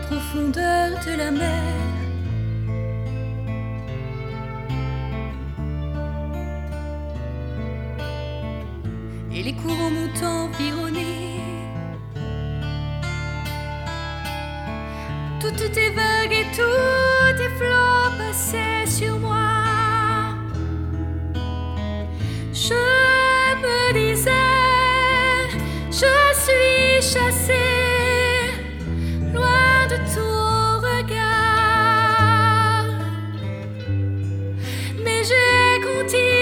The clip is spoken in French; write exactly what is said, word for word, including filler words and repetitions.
profondeurs de la mer. Et les courants m'ont environné. Toutes tes vagues et tous tes flots passaient sur moi. Je me disais, je suis chassée loin de ton regard. Mais j'ai continué